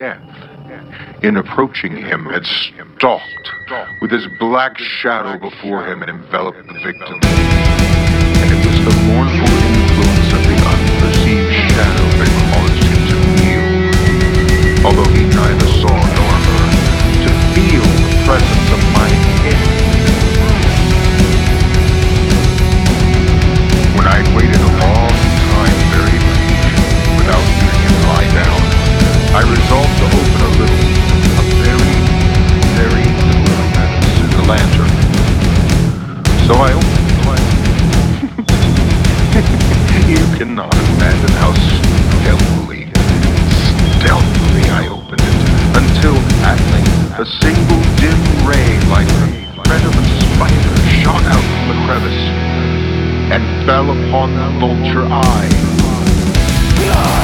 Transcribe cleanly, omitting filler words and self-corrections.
in approaching him, had stalked with his black shadow before him and enveloped the victim. And it was the mournful influence of the unperceived shadow that caused him to kneel, although he neither saw nor heard, to feel the presence of my head. When I had waited a long time very patiently without hearing him lie down, I resolved to open a very, very little crevice in the lantern. So I opened the lantern. You cannot imagine how stealthily I opened it, until at length a single dim ray like the thread of a spider shot out from the crevice and fell upon the vulture eye.